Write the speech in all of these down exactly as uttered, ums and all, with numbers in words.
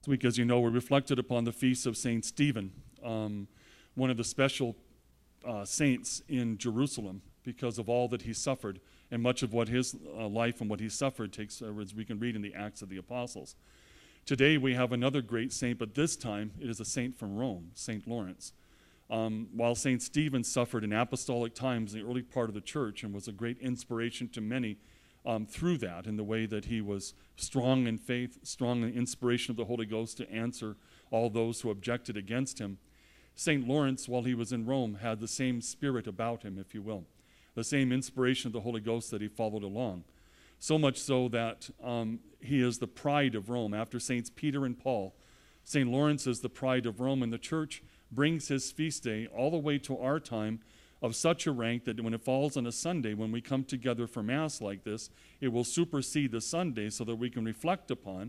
This week, as you know, we reflected upon the feast of Saint Stephen, um, one of the special uh, saints in Jerusalem, because of all that he suffered, and much of what his uh, life and what he suffered takes, uh, as we can read in the Acts of the Apostles. Today we have another great saint, but this time it is a saint from Rome, Saint Lawrence. Um, while Saint Stephen suffered in apostolic times in the early part of the church and was a great inspiration to many um, through that, in the way that he was strong in faith, strong in the inspiration of the Holy Ghost to answer all those who objected against him, Saint Lawrence, while he was in Rome, had the same spirit about him, if you will, the same inspiration of the Holy Ghost that he followed along. So much so that um, he is the pride of Rome. After Saints Peter and Paul, Saint Lawrence is the pride of Rome, and the church brings his feast day all the way to our time of such a rank that when it falls on a Sunday, when we come together for Mass like this, it will supersede the Sunday so that we can reflect upon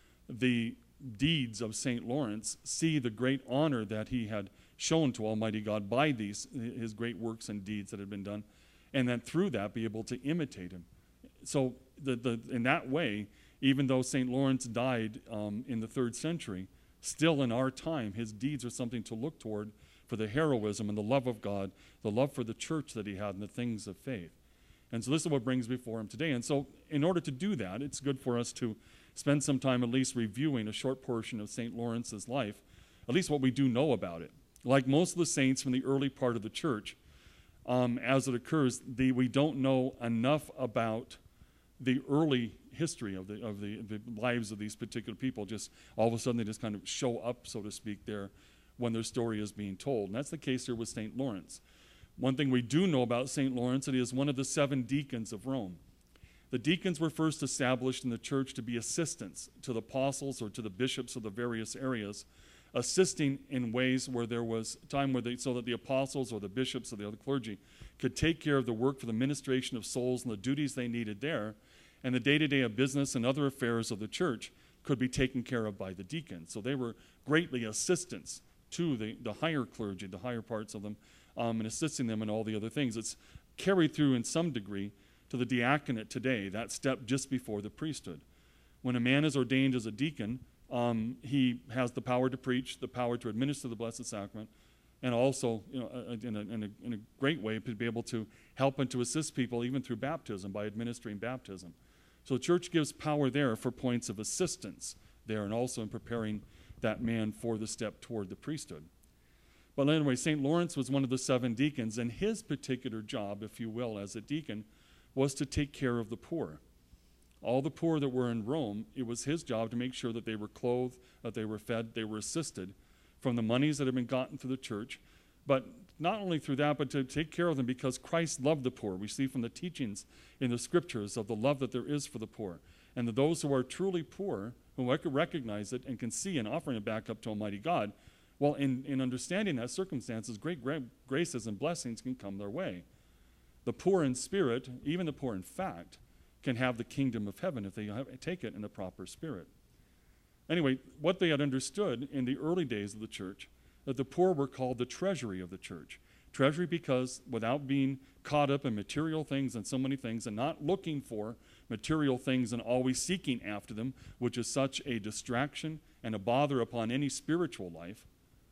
the deeds of Saint Lawrence, see the great honor that he had shown to Almighty God by these, his great works and deeds that had been done, and then through that be able to imitate him. So the, the, in that way, even though Saint Lawrence died um, in the third century, still in our time, his deeds are something to look toward for the heroism and the love of God, the love for the church that he had and the things of faith. And so this is what brings before him today. And so in order to do that, it's good for us to spend some time at least reviewing a short portion of Saint Lawrence's life, at least what we do know about it. Like most of the saints from the early part of the church, um, as it occurs, the, we don't know enough about the early history of the of the, the lives of these particular people. Just all of a sudden they just kind of show up, so to speak, there when their story is being told. And that's the case here with Saint Lawrence. One thing we do know about Saint Lawrence, it is one of the seven deacons of Rome. The deacons were first established in the church to be assistants to the apostles or to the bishops of the various areas, assisting in ways where there was time where they, so that the apostles or the bishops or the other clergy could take care of the work for the ministration of souls and the duties they needed there, and the day-to-day of business and other affairs of the church could be taken care of by the deacons. So they were greatly assistants to the, the higher clergy, the higher parts of them, um, and assisting them in all the other things. It's carried through in some degree to the diaconate today, that step just before the priesthood. When a man is ordained as a deacon, um, he has the power to preach, the power to administer the Blessed Sacrament, and also, you know, in a, in a, in a great way to be able to help and to assist people even through baptism by administering baptism. So the church gives power there for points of assistance there, and also in preparing that man for the step toward the priesthood. But anyway, Saint Lawrence was one of the seven deacons, and his particular job, if you will, as a deacon, was to take care of the poor. All the poor that were in Rome, it was his job to make sure that they were clothed, that they were fed, they were assisted from the monies that had been gotten through the church, but not only through that, but to take care of them because Christ loved the poor. We see from the teachings in the scriptures of the love that there is for the poor. And that those who are truly poor, who recognize it and can see and offering it back up to Almighty God, well, in, in understanding that circumstances, great gra- graces and blessings can come their way. The poor in spirit, even the poor in fact, can have the kingdom of heaven if they have, take it in the proper spirit. Anyway, what they had understood in the early days of the church, that the poor were called the treasury of the church. Treasury because without being caught up in material things and so many things and not looking for material things and always seeking after them, which is such a distraction and a bother upon any spiritual life,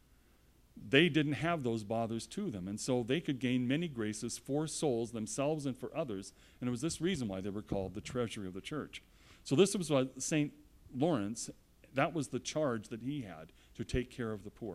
they didn't have those bothers to them. And so they could gain many graces for souls, themselves and for others. And it was this reason why they were called the treasury of the church. So this was what Saint Lawrence, that was the charge that he had, to take care of the poor.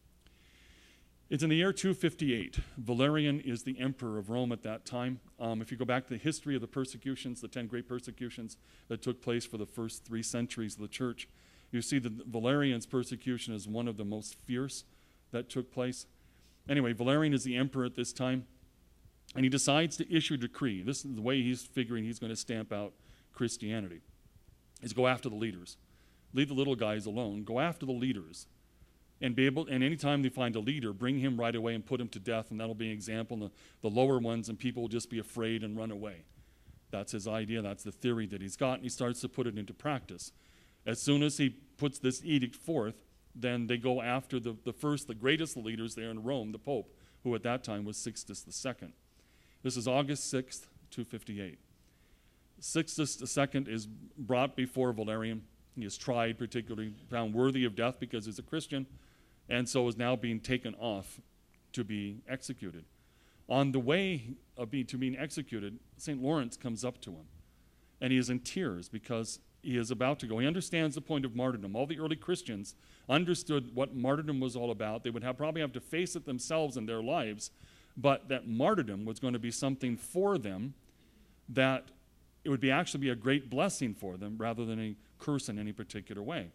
It's in the year two fifty-eight. Valerian is the emperor of Rome at that time. Um, if you go back to the history of the persecutions, the ten great persecutions that took place for the first three centuries of the church, you see that Valerian's persecution is one of the most fierce that took place. Anyway, Valerian is the emperor at this time, and he decides to issue a decree. This is the way he's figuring he's going to stamp out Christianity, is go after the leaders. Leave the little guys alone. Go after the leaders. And be able, and anytime they find a leader, bring him right away and put him to death, and that'll be an example. And the, the lower ones, and people will just be afraid and run away. That's his idea. That's the theory that he's got, and he starts to put it into practice. As soon as he puts this edict forth, then they go after the, the first, the greatest leaders there in Rome, the Pope, who at that time was Sixtus the Second. This is August sixth, two fifty-eight. Sixtus the Second is brought before Valerian. He is tried, particularly found worthy of death because he's a Christian, and so is now being taken off to be executed. On the way of being, to being executed, Saint Lawrence comes up to him, and he is in tears because he is about to go. He understands the point of martyrdom. All the early Christians understood what martyrdom was all about. They would have, probably have to face it themselves in their lives, but that martyrdom was going to be something for them, that it would be actually be a great blessing for them rather than a curse in any particular way.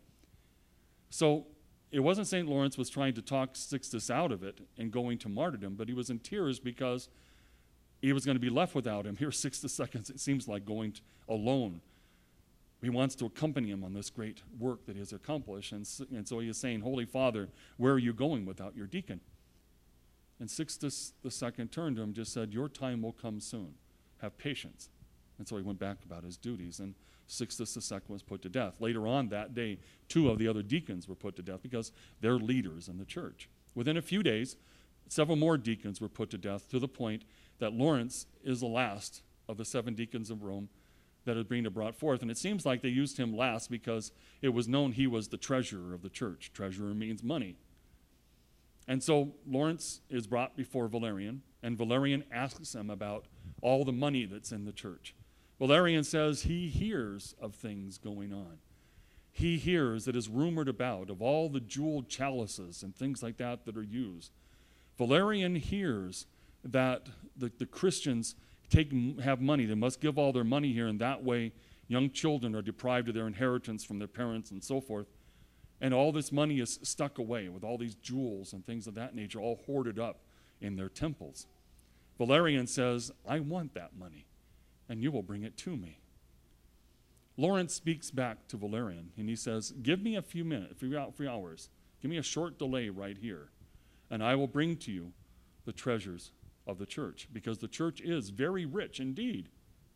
So it wasn't Saint Lawrence was trying to talk Sixtus out of it and going to martyrdom, but he was in tears because he was going to be left without him. Here, Sixtus seconds, it seems like going to, alone. He wants to accompany him on this great work that he has accomplished. And, and so he is saying, Holy Father, where are you going without your deacon? And Sixtus the Second turned to him and just said, your time will come soon. Have patience. And so he went back about his duties. And Sixtus the Second was put to death. Later on that day, two of the other deacons were put to death because they're leaders in the church. Within a few days, several more deacons were put to death, to the point that Lawrence is the last of the seven deacons of Rome that are being brought forth. And it seems like they used him last because it was known he was the treasurer of the church. Treasurer means money. And so Lawrence is brought before Valerian, and Valerian asks him about all the money that's in the church. Valerian says he hears of things going on. He hears that is rumored about, of all the jeweled chalices and things like that that are used. Valerian hears that the, the Christians take have money. They must give all their money here, and that way young children are deprived of their inheritance from their parents and so forth. And all this money is stuck away with all these jewels and things of that nature, all hoarded up in their temples. Valerian says, I want that money, and you will bring it to me. Lawrence speaks back to Valerian, and he says, give me a few minutes, a few, few hours. Give me a short delay right here, and I will bring to you the treasures of the church, because the church is very rich indeed.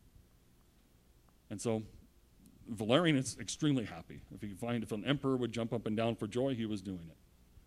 And so Valerian is extremely happy. If he could find, if an emperor would jump up and down for joy, he was doing it.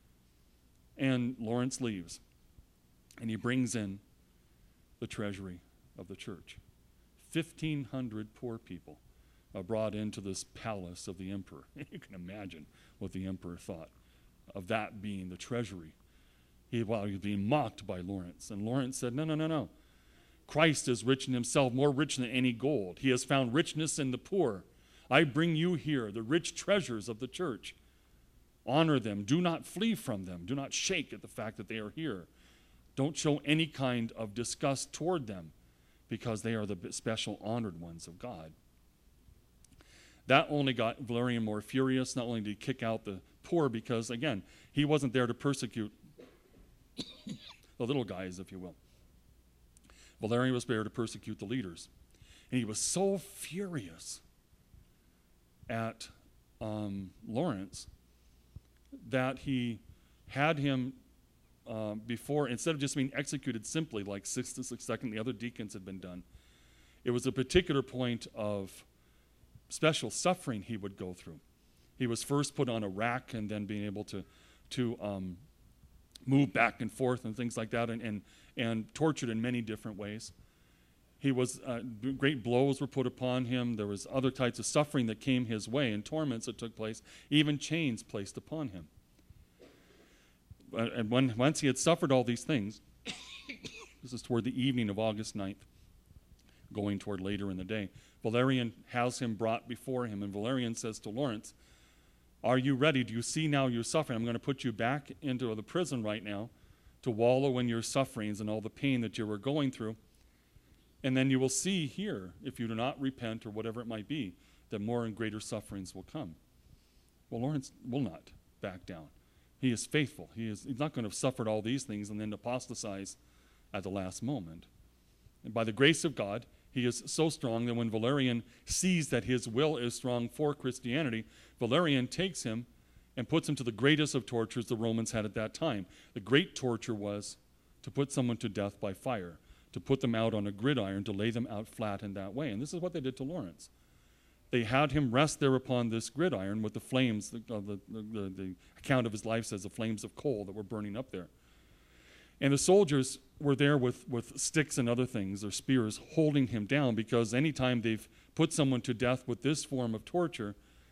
And Lawrence leaves, and he brings in the treasury of the church. fifteen hundred poor people are brought into this palace of the emperor. You can imagine what the emperor thought of that being the treasury. He, well, he was being mocked by Lawrence. And Lawrence said, no, no, no, no. Christ is rich in himself, more rich than any gold. He has found richness in the poor. I bring you here the rich treasures of the church. Honor them. Do not flee from them. Do not shake at the fact that they are here. Don't show any kind of disgust toward them, because they are the special honored ones of God. That only got Valerian more furious. Not only did he kick out the poor, because, again, he wasn't there to persecute the little guys, if you will. Valerian was there to persecute the leaders. And he was so furious at um, Lawrence that he had him uh, before, instead of just being executed simply like Sixtus the Second, the other deacons had been done, it was a particular point of special suffering he would go through. He was first put on a rack and then being able to, to um, move back and forth and things like that, and, and, and tortured in many different ways. He was, uh, great blows were put upon him. There was other types of suffering that came his way and torments that took place, even chains placed upon him. Uh, and when, once he had suffered all these things, this is toward the evening of August ninth, going toward later in the day, Valerian has him brought before him, and Valerian says to Lawrence, are you ready? Do you see now you're suffering? I'm going to put you back into the prison right now to wallow in your sufferings and all the pain that you were going through. And then you will see here, if you do not repent or whatever it might be, that more and greater sufferings will come. Well, Lawrence will not back down. He is faithful. He is, he's not going to have suffered all these things and then apostatize at the last moment. And by the grace of God, he is so strong that when Valerian sees that his will is strong for Christianity, Valerian takes him and puts him to the greatest of tortures the Romans had at that time. The great torture was to put someone to death by fire, to put them out on a gridiron, to lay them out flat in that way. And this is what they did to Lawrence. They had him rest there upon this gridiron with the flames, the, uh, the, the, the account of his life says the flames of coal that were burning up there. And the soldiers were there with, with sticks and other things, or spears, holding him down, because anytime they've put someone to death with this form of torture,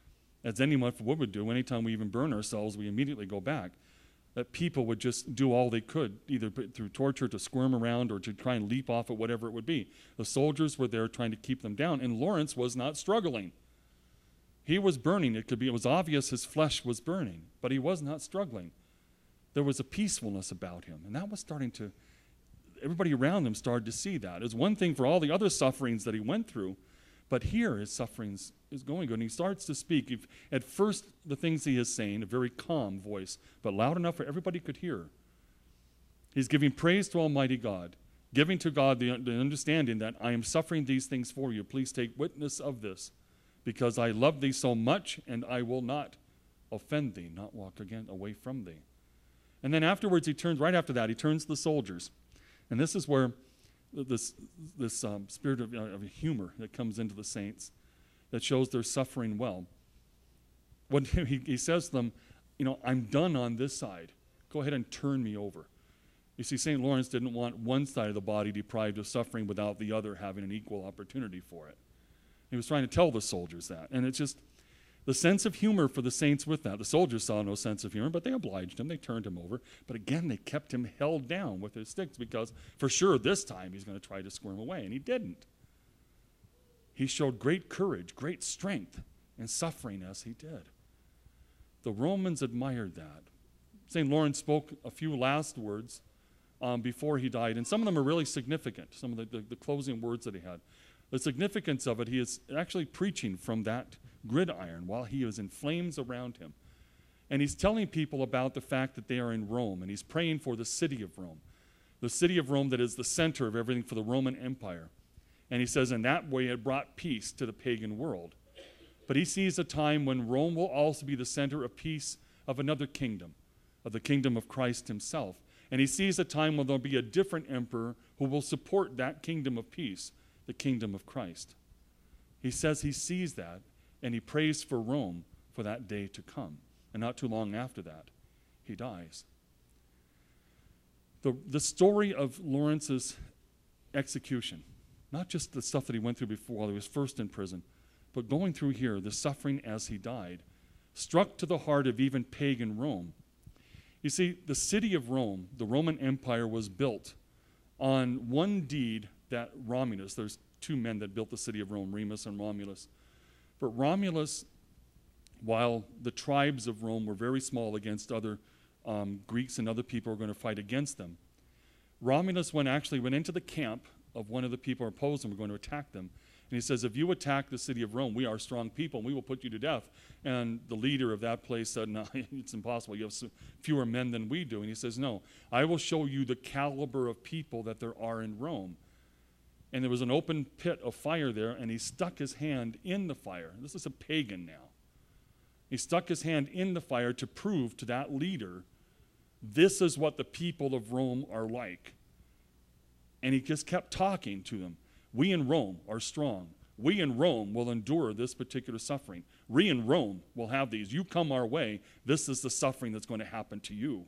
as anyone would do, anytime we even burn ourselves, we immediately go back. That people would just do all they could, either through torture to squirm around or to try and leap off it, whatever it would be. The soldiers were there trying to keep them down, and Lawrence was not struggling. He was burning. It could be, it was obvious his flesh was burning, but he was not struggling. There was a peacefulness about him, and that was starting to, everybody around him started to see that. It was one thing for all the other sufferings that he went through, but here his sufferings is going good. And he starts to speak. If, at first, the things he is saying, a very calm voice, but loud enough for everybody could hear. He's giving praise to Almighty God, giving to God the, the understanding that I am suffering these things for you. Please take witness of this, because I love thee so much, and I will not offend thee, not walk again away from thee. And then afterwards, he turns, right after that, he turns to the soldiers. And this is where this, this um, spirit of, uh, of humor that comes into the saints that shows they're suffering well. When he, he says to them, you know, I'm done on this side. Go ahead and turn me over. You see, Saint Lawrence didn't want one side of the body deprived of suffering without the other having an equal opportunity for it. He was trying to tell the soldiers that. And it's just the sense of humor for the saints with that. The soldiers saw no sense of humor, but they obliged him. They turned him over. But again, they kept him held down with their sticks because for sure this time he's going to try to squirm away, and he didn't. He showed great courage, great strength in suffering as he did. The Romans admired that. Saint Lawrence spoke a few last words um, before he died, and some of them are really significant, some of the, the, the closing words that he had. The significance of it, he is actually preaching from that gridiron while he is in flames around him. And he's telling people about the fact that they are in Rome, and he's praying for the city of Rome, the city of Rome that is the center of everything for the Roman Empire. And he says in that way it brought peace to the pagan world. But he sees a time when Rome will also be the center of peace of another kingdom, of the kingdom of Christ himself. And he sees a time when there'll be a different emperor who will support that kingdom of peace, the kingdom of Christ. He says he sees that, and he prays for Rome for that day to come. And not too long after that, he dies. The, the story of Lawrence's execution, not just the stuff that he went through before while he was first in prison, but going through here, the suffering as he died, struck to the heart of even pagan Rome. You see, the city of Rome, the Roman Empire, was built on one deed that Romulus, there's two men that built the city of Rome, Remus and Romulus. But Romulus, while the tribes of Rome were very small against other um, Greeks and other people who were going to fight against them, Romulus went actually went into the camp of one of the people who opposed him, were going to attack them. And he says, if you attack the city of Rome, we are strong people, and we will put you to death. And the leader of that place said, no, it's impossible. You have fewer men than we do. And he says, no, I will show you the caliber of people that there are in Rome. And there was an open pit of fire there, and he stuck his hand in the fire. This is a pagan now. He stuck his hand in the fire to prove to that leader, this is what the people of Rome are like. And he just kept talking to them. We in Rome are strong. We in Rome will endure this particular suffering. We in Rome will have these. You come our way, this is the suffering that's going to happen to you.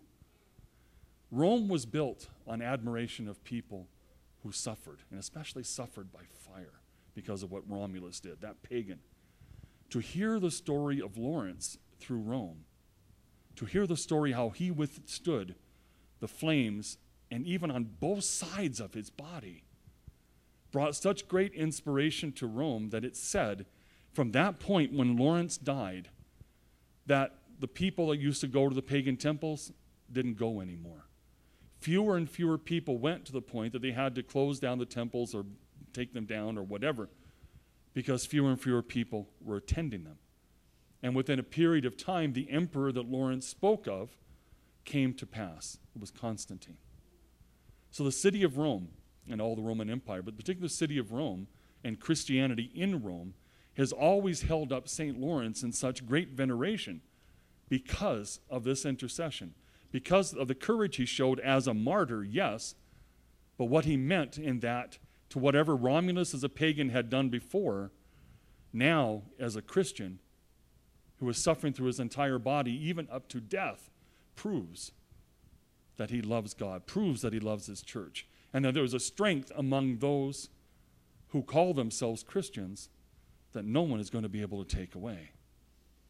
Rome was built on admiration of people who suffered, and especially suffered by fire because of what Romulus did, that pagan. To hear the story of Lawrence through Rome, to hear the story how he withstood the flames, and even on both sides of his body, brought such great inspiration to Rome that it said, from that point when Lawrence died, that the people that used to go to the pagan temples didn't go anymore. Fewer and fewer people went to the point that they had to close down the temples or take them down or whatever, because fewer and fewer people were attending them. And within a period of time, the emperor that Lawrence spoke of came to pass. It was Constantine. So the city of Rome, and all the Roman Empire, but the particular city of Rome and Christianity in Rome has always held up Saint Lawrence in such great veneration because of this intercession, because of the courage he showed as a martyr, yes, but what he meant in that to whatever Romulus as a pagan had done before, now as a Christian who was suffering through his entire body, even up to death, proves that he loves God, proves that he loves his church. And that there is a strength among those who call themselves Christians that no one is going to be able to take away.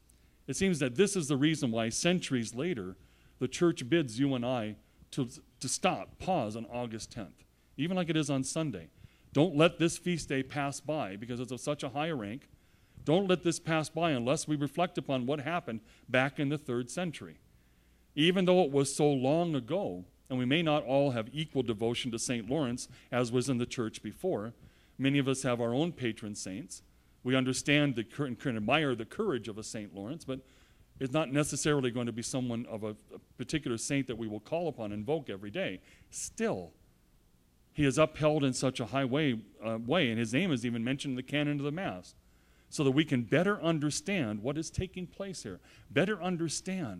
It seems that this is the reason why centuries later, the church bids you and I to, to stop, pause on August tenth, even like it is on Sunday. Don't let this feast day pass by because it's of such a high rank. Don't let this pass by unless we reflect upon what happened back in the third century. Even though it was so long ago, and we may not all have equal devotion to Saint Lawrence as was in the church before, many of us have our own patron saints. We understand the, and can admire the courage of a Saint Lawrence, but it's not necessarily going to be someone of a, a particular saint that we will call upon and invoke every day. Still, he is upheld in such a high way, uh, way, and his name is even mentioned in the canon of the Mass, so that we can better understand what is taking place here, better understand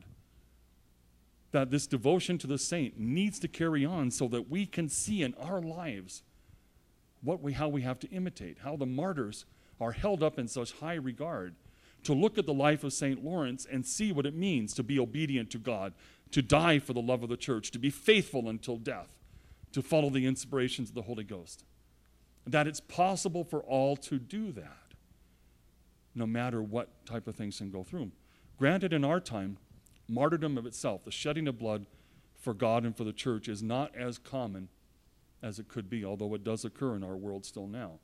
that this devotion to the saint needs to carry on so that we can see in our lives what we, how we have to imitate, how the martyrs are held up in such high regard, to look at the life of Saint Lawrence and see what it means to be obedient to God, to die for the love of the church, to be faithful until death, to follow the inspirations of the Holy Ghost. That it's possible for all to do that, no matter what type of things can go through. Granted, in our time, martyrdom of itself, the shedding of blood for God and for the church, is not as common as it could be, although it does occur in our world still now.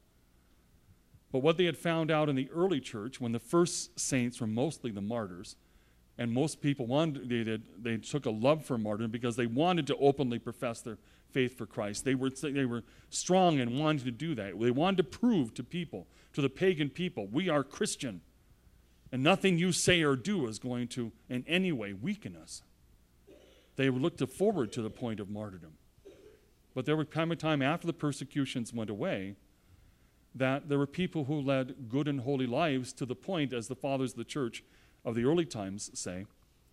But what they had found out in the early church, when the first saints were mostly the martyrs, and most people wanted, they, did, they took a love for martyrdom because they wanted to openly profess their faith for Christ. They were, they were strong and wanted to do that. They wanted to prove to people, to the pagan people, we are Christian. And nothing you say or do is going to in any way weaken us. They looked forward to the point of martyrdom. But there would come a time after the persecutions went away that there were people who led good and holy lives to the point, as the fathers of the church of the early times say,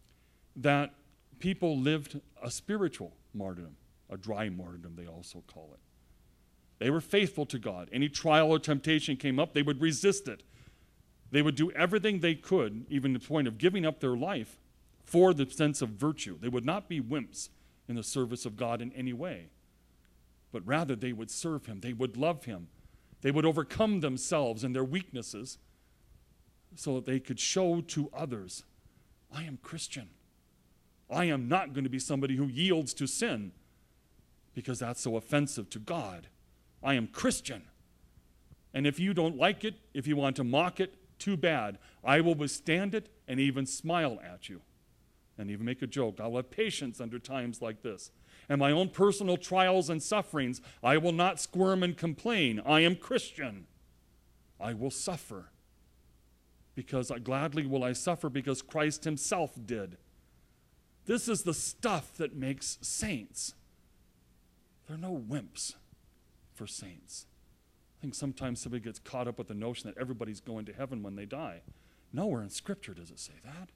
that people lived a spiritual martyrdom, a dry martyrdom they also call it. They were faithful to God. Any trial or temptation came up, they would resist it. They would do everything they could, even to the point of giving up their life, for the sense of virtue. They would not be wimps in the service of God in any way, but rather they would serve him. They would love him. They would overcome themselves and their weaknesses so that they could show to others, I am Christian. I am not going to be somebody who yields to sin because that's so offensive to God. I am Christian. And if you don't like it, if you want to mock it, too bad. I will withstand it and even smile at you and even make a joke. I'll have patience under times like this. And my own personal trials and sufferings, I will not squirm and complain. I am Christian. I will suffer because I, gladly will I suffer because Christ himself did. This is the stuff that makes saints. There are no wimps for saints. I think sometimes somebody gets caught up with the notion that everybody's going to heaven when they die. Nowhere in Scripture does it say that.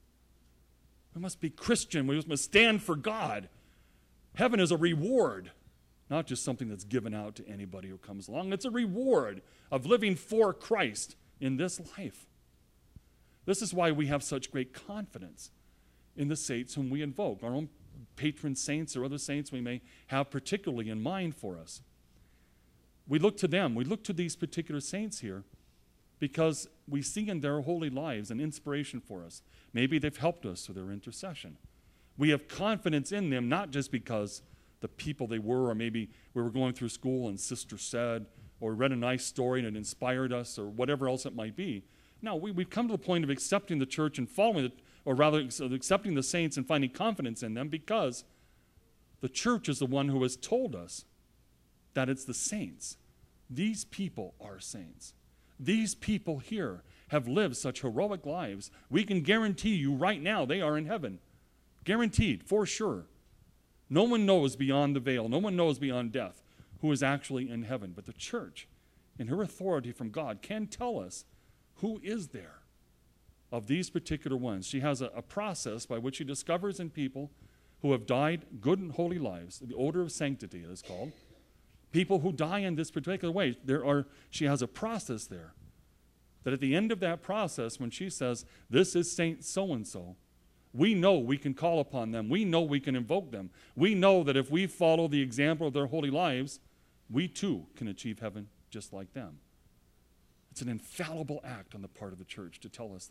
We must be Christian. We must stand for God. Heaven is a reward, not just something that's given out to anybody who comes along. It's a reward of living for Christ in this life. This is why we have such great confidence in the saints whom we invoke, our own patron saints or other saints we may have particularly in mind for us. We look to them, we look to these particular saints here because we see in their holy lives an inspiration for us. Maybe they've helped us through their intercession. We have confidence in them, not just because the people they were, or maybe we were going through school and sister said, or read a nice story and it inspired us, or whatever else it might be. No, we, we've come to the point of accepting the church and following it, or rather accepting the saints and finding confidence in them because the church is the one who has told us that it's the saints. These people are saints. These people here have lived such heroic lives. We can guarantee you right now they are in heaven. Guaranteed, for sure. No one knows beyond the veil, no one knows beyond death who is actually in heaven. But the church, in her authority from God, can tell us who is there of these particular ones. She has a, a process by which she discovers in people who have died good and holy lives, the odor of sanctity it is called, people who die in this particular way. There are, she has a process there that at the end of that process, when she says, this is Saint so-and-so, we know we can call upon them. We know we can invoke them. We know that if we follow the example of their holy lives, we too can achieve heaven just like them. It's an infallible act on the part of the church to tell us this.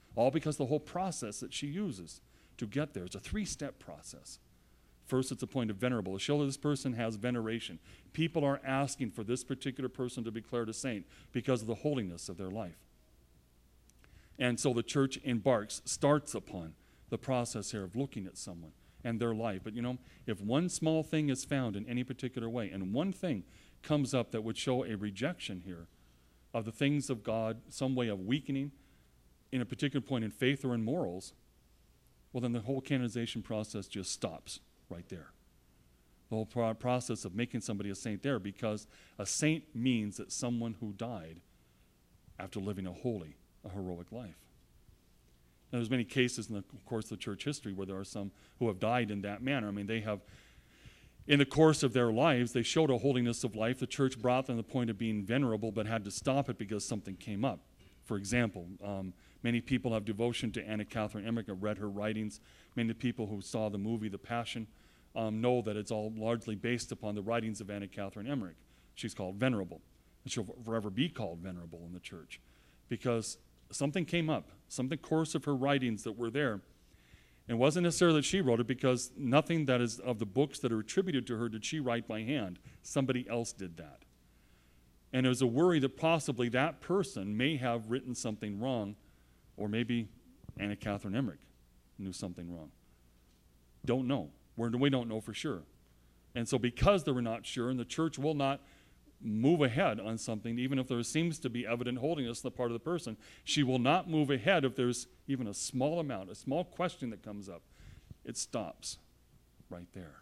All because the whole process that she uses to get there is a three-step process. First, it's a point of venerable, to show that this person has veneration. People are asking for this particular person to be declared a saint because of the holiness of their life. And so the church embarks, starts upon the process here of looking at someone and their life. But you know, if one small thing is found in any particular way, and one thing comes up that would show a rejection here of the things of God, some way of weakening in a particular point in faith or in morals, well, then the whole canonization process just stops right there. The whole pro- process of making somebody a saint there, because a saint means that someone who died after living a holy, a heroic life. And there's many cases in the course of the church history where there are some who have died in that manner. I mean, they have, in the course of their lives, they showed a holiness of life. The church brought them to the point of being venerable, but had to stop it because something came up. For example, um, many people have devotion to Anna Catherine Emmerich, have read her writings. Many people who saw the movie The Passion um, know that it's all largely based upon the writings of Anna Catherine Emmerich. She's called venerable, and she'll forever be called venerable in the church because something came up, something course of her writings that were there. And it wasn't necessarily that she wrote it, because nothing that is of the books that are attributed to her did she write by hand. Somebody else did that. And there was a worry that possibly that person may have written something wrong, or maybe Anna Catherine Emmerich knew something wrong. Don't know. We're, we don't know for sure. And so because they were not sure, and the church will not move ahead on something, even if there seems to be evident holiness on the part of the person, she will not move ahead if there's even a small amount, a small question that comes up. It stops right there.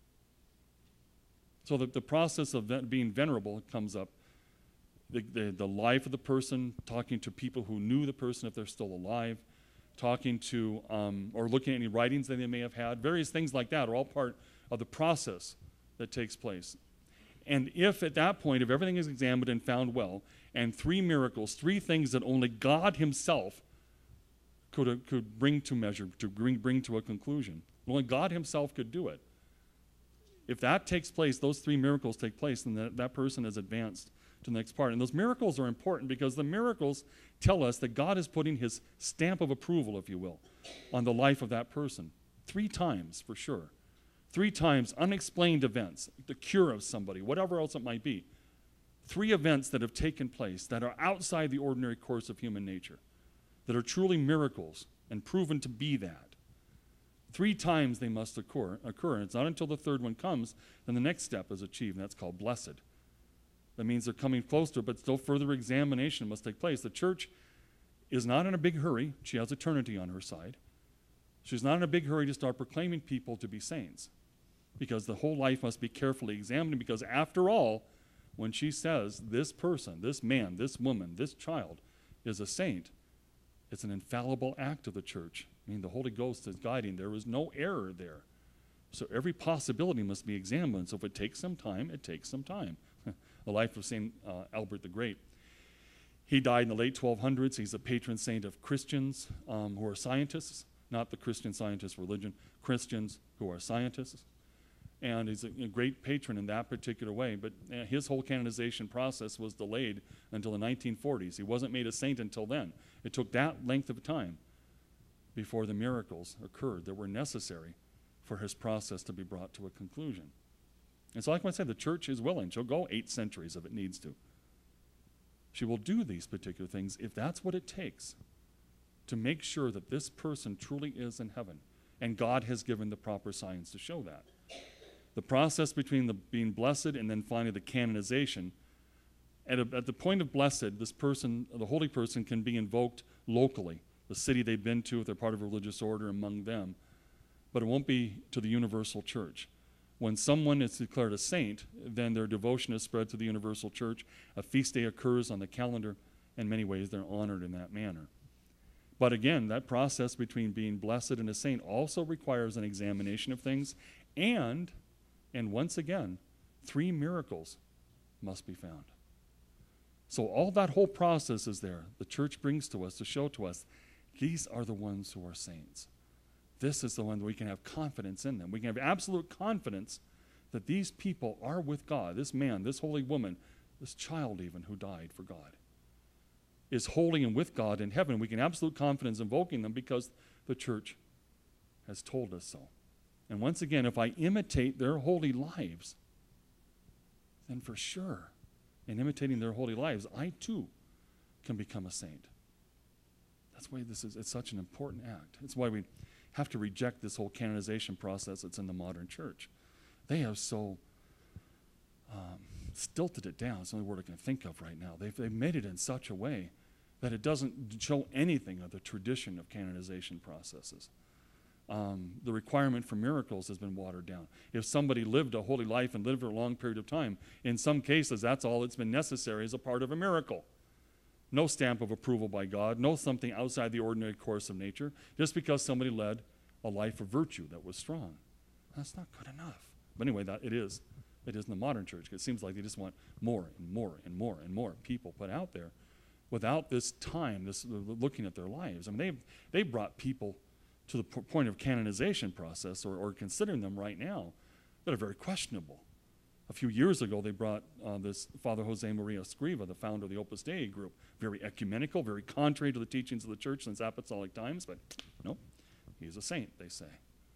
So the, the process of ven- being venerable comes up. The, the, the life of the person, talking to people who knew the person if they're still alive, talking to, um, or looking at any writings that they may have had, various things like that are all part of the process that takes place. And if at that point, if everything is examined and found well, and three miracles, three things that only God himself could, uh, could bring to measure, to bring, bring to a conclusion, only God himself could do it. If that takes place, those three miracles take place, then that, that person is advanced to the next part. And those miracles are important because the miracles tell us that God is putting his stamp of approval, if you will, on the life of that person. Three times, for sure. Three times unexplained events, the cure of somebody, whatever else it might be. Three events that have taken place that are outside the ordinary course of human nature, that are truly miracles and proven to be that. Three times they must occur, occur, and it's not until the third one comes, then the next step is achieved, and that's called blessed. That means they're coming close to it, but still further examination must take place. The church is not in a big hurry. She has eternity on her side. She's not in a big hurry to start proclaiming people to be saints, because the whole life must be carefully examined, because after all, when she says this person, this man, this woman, this child is a saint, it's an infallible act of the church. I mean, the Holy Ghost is guiding. There is no error there. So every possibility must be examined. So if it takes some time, it takes some time. The life of Saint uh, Albert the Great. He died in the late twelve hundreds. He's a patron saint of Christians um, who are scientists, not the Christian Scientist religion, Christians who are scientists. And he's a, a great patron in that particular way. But uh, his whole canonization process was delayed until the nineteen forties. He wasn't made a saint until then. It took that length of time before the miracles occurred that were necessary for his process to be brought to a conclusion. And so like I said, the church is willing. She'll go eight centuries if it needs to. She will do these particular things if that's what it takes to make sure that this person truly is in heaven. And God has given the proper signs to show that. The process between the being blessed and then finally the canonization, at, a, at the point of blessed, this person, the holy person, can be invoked locally, the city they've been to if they're part of a religious order among them. But it won't be to the universal church. When someone is declared a saint, then their devotion is spread to the universal church. A feast day occurs on the calendar. In many ways, they're honored in that manner. But again, that process between being blessed and a saint also requires an examination of things. And, and once again, three miracles must be found. So all that whole process is there. The church brings to us to show to us, these are the ones who are saints. This is the one that we can have confidence in them. We can have absolute confidence that these people are with God, this man, this holy woman, this child even who died for God. is holy and with God in heaven. We can have absolute confidence invoking them because the church has told us so. And once again, if I imitate their holy lives, then for sure, in imitating their holy lives, I too can become a saint. That's why this is, it's such an important act. That's why we have to reject this whole canonization process that's in the modern church. They have so um, stilted it down. It's the only word I can think of right now. They've, they've made it in such a way that it doesn't show anything of the tradition of canonization processes. Um, the requirement for miracles has been watered down. If somebody lived a holy life and lived for a long period of time, in some cases, that's all that's been necessary as a part of a miracle. No stamp of approval by God, no something outside the ordinary course of nature, just because somebody led a life of virtue that was strong. That's not good enough. But anyway, that it is. It is in the modern church. It seems like they just want more and more and more and more people put out there without this time, this looking at their lives. I mean, they've, they've brought people to the point of canonization process, or, or considering them right now, that are very questionable. A few years ago, they brought uh, this Father Jose Maria Escriva, the founder of the Opus Dei group, very ecumenical, very contrary to the teachings of the church since apostolic times, but no, he's a saint, they say.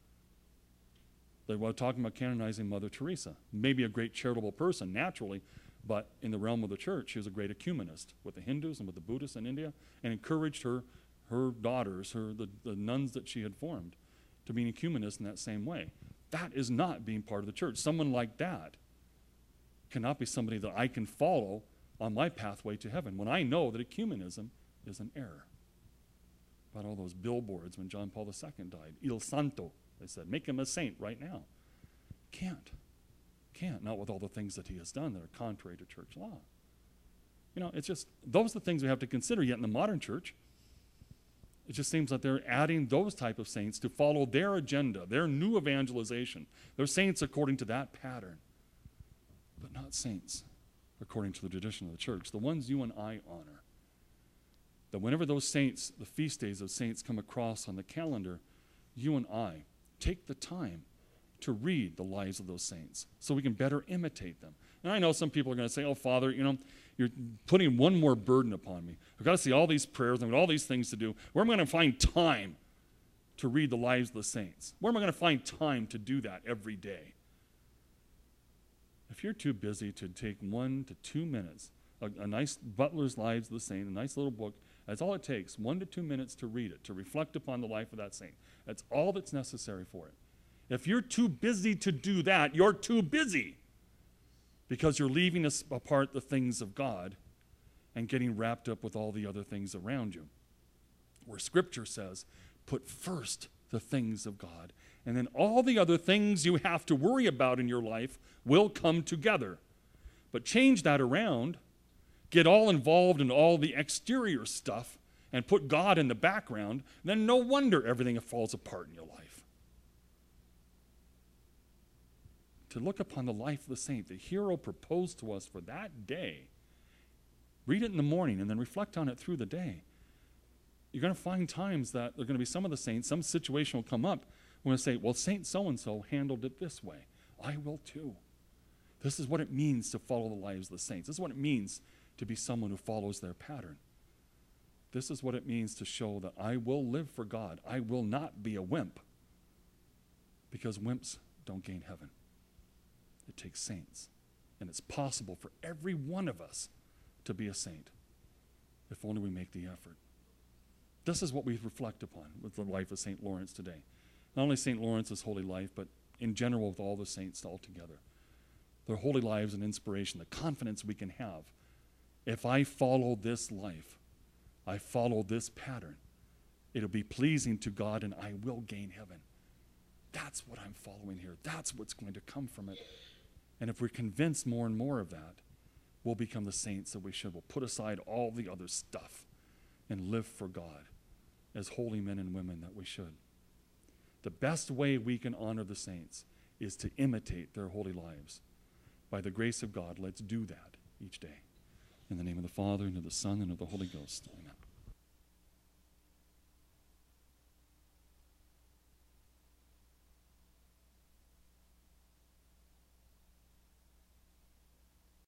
They were talking about canonizing Mother Teresa, maybe a great charitable person, naturally, but in the realm of the church, she was a great ecumenist with the Hindus and with the Buddhists in India, and encouraged her her daughters, her the, the nuns that she had formed, to be an ecumenist in that same way. That is not being part of the church. Someone like that cannot be somebody that I can follow on my pathway to heaven when I know that ecumenism is an error. About all those billboards when John Paul the Second died. Il Santo, they said, make him a saint right now. Can't. Can't, not with all the things that he has done that are contrary to church law. You know, it's just, those are the things we have to consider, yet in the modern church, it just seems that they're adding those type of saints to follow their agenda, their new evangelization. They're saints according to that pattern, but not saints according to the tradition of the church, the ones you and I honor. That whenever those saints, the feast days of saints come across on the calendar, you and I take the time to read the lives of those saints so we can better imitate them. And I know some people are going to say, oh, Father, you know, you're putting one more burden upon me. I've got to see all these prayers and all these things to do. Where am I going to find time to read the lives of the saints? Where am I going to find time to do that every day? If you're too busy to take one to two minutes, a, a nice Butler's Lives of the Saint, a nice little book, that's all it takes, one to two minutes to read it, to reflect upon the life of that saint. That's all that's necessary for it. If you're too busy to do that, you're too busy, because you're leaving us apart the things of God and getting wrapped up with all the other things around you. Where Scripture says, put first the things of God, and then all the other things you have to worry about in your life will come together. But change that around, get all involved in all the exterior stuff, and put God in the background, then no wonder everything falls apart in your life. To look upon the life of the saint, the hero proposed to us for that day. Read it in the morning and then reflect on it through the day. You're going to find times that there are going to be some of the saints, some situation will come up. We're going to say, well, Saint so-and-so handled it this way. I will too. This is what it means to follow the lives of the saints. This is what it means to be someone who follows their pattern. This is what it means to show that I will live for God. I will not be a wimp, because wimps don't gain heaven. It takes saints. And it's possible for every one of us to be a saint, if only we make the effort. This is what we reflect upon with the life of Saint Lawrence today. Not only Saint Lawrence's holy life, but in general with all the saints all together. Their holy lives and inspiration, the confidence we can have. If I follow this life, I follow this pattern, it'll be pleasing to God and I will gain heaven. That's what I'm following here. That's what's going to come from it. And if we're convinced more and more of that, we'll become the saints that we should. We'll put aside all the other stuff and live for God as holy men and women that we should. The best way we can honor the saints is to imitate their holy lives. By the grace of God, let's do that each day. In the name of the Father, and of the Son, and of the Holy Ghost. Amen.